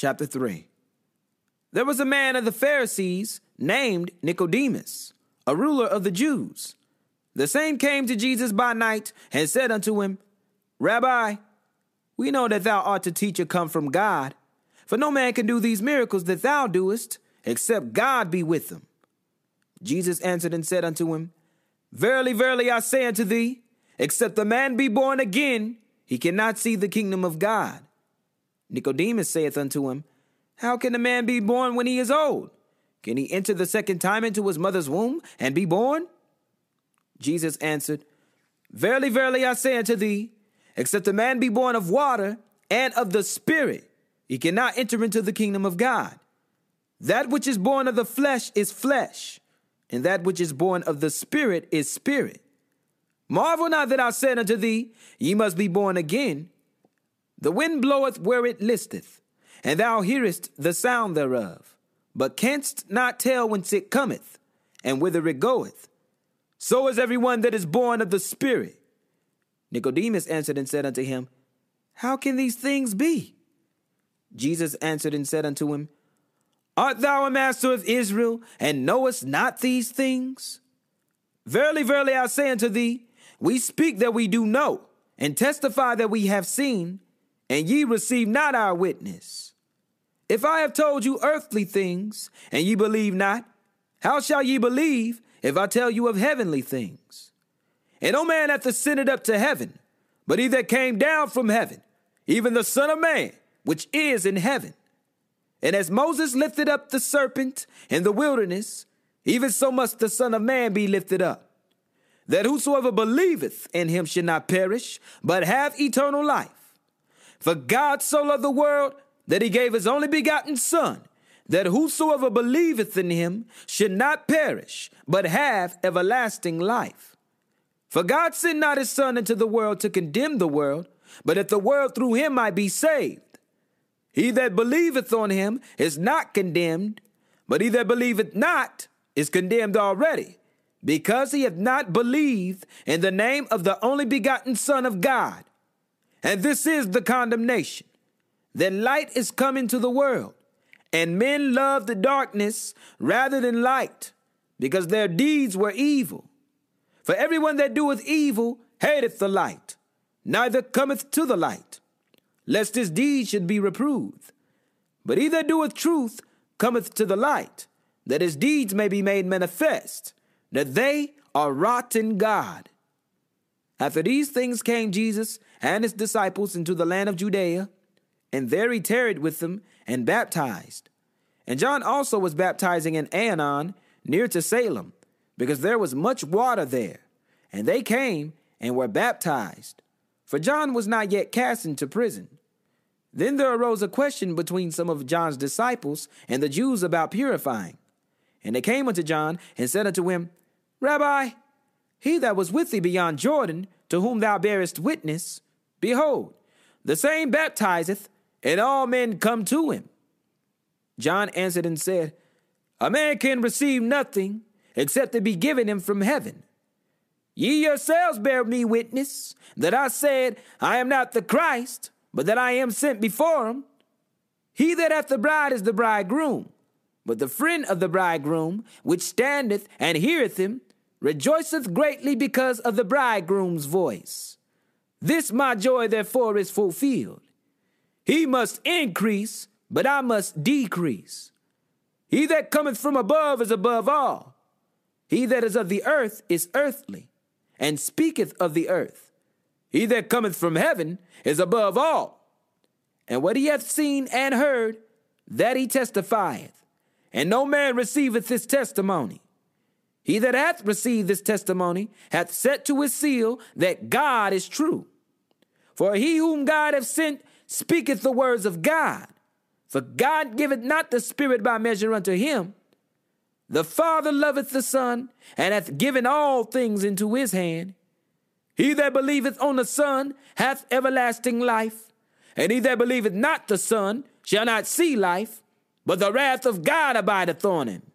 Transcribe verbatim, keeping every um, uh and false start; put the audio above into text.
chapter three. There was a man of the Pharisees named Nicodemus, a ruler of the Jews. The same came to Jesus by night and said unto him, Rabbi, we know that thou art a teacher come from God, for no man can do these miracles that thou doest, except God be with him. Jesus answered and said unto him, Verily, verily, I say unto thee, except a man be born again, he cannot see the kingdom of God. Nicodemus saith unto him, How can a man be born when he is old? Can he enter the second time into his mother's womb and be born? Jesus answered, Verily, verily, I say unto thee, except a man be born of water and of the Spirit, he cannot enter into the kingdom of God. That which is born of the flesh is flesh, and that which is born of the Spirit is spirit. Marvel not that I said unto thee, Ye must be born again. The wind bloweth where it listeth, and thou hearest the sound thereof, but canst not tell whence it cometh, and whither it goeth. So is every one that is born of the Spirit. Nicodemus answered and said unto him, How can these things be? Jesus answered and said unto him, Art thou a master of Israel, and knowest not these things? Verily, verily, I say unto thee, we speak that we do know, and testify that we have seen, and ye receive not our witness. If I have told you earthly things, and ye believe not, how shall ye believe if I tell you of heavenly things? And no man hath ascended up to heaven, but he that came down from heaven, even the Son of Man, which is in heaven. And as Moses lifted up the serpent in the wilderness, even so must the Son of Man be lifted up, that whosoever believeth in him should not perish, but have eternal life. For God so loved the world that he gave his only begotten Son, that whosoever believeth in him should not perish, but have everlasting life. For God sent not his Son into the world to condemn the world, but that the world through him might be saved. He that believeth on him is not condemned, but he that believeth not is condemned already, because he hath not believed in the name of the only begotten Son of God. And this is the condemnation, that light is come into the world, and men love the darkness rather than light, because their deeds were evil. For everyone that doeth evil hateth the light, neither cometh to the light, lest his deeds should be reproved. But he that doeth truth cometh to the light, that his deeds may be made manifest, that they are wrought in God. After these things came Jesus and his disciples into the land of Judea, and there he tarried with them and baptized. And John also was baptizing in Aenon, near to Salem, because there was much water there. And they came and were baptized, for John was not yet cast into prison. Then there arose a question between some of John's disciples and the Jews about purifying. And they came unto John and said unto him, Rabbi, he that was with thee beyond Jordan, to whom thou bearest witness, behold, the same baptizeth, and all men come to him. John answered and said, A man can receive nothing except it be given him from heaven. Ye yourselves bear me witness that I said, I am not the Christ, but that I am sent before him. He that hath the bride is the bridegroom, but the friend of the bridegroom, which standeth and heareth him, rejoiceth greatly because of the bridegroom's voice. This my joy therefore is fulfilled. He must increase, but I must decrease. He that cometh from above is above all. He that is of the earth is earthly, and speaketh of the earth. He that cometh from heaven is above all. And what he hath seen and heard, that he testifieth, and no man receiveth this testimony. He that hath received this testimony hath set to his seal that God is true. For he whom God hath sent speaketh the words of God. For God giveth not the Spirit by measure unto him. The Father loveth the Son, and hath given all things into his hand. He that believeth on the Son hath everlasting life, and he that believeth not the Son shall not see life, but the wrath of God abideth on him.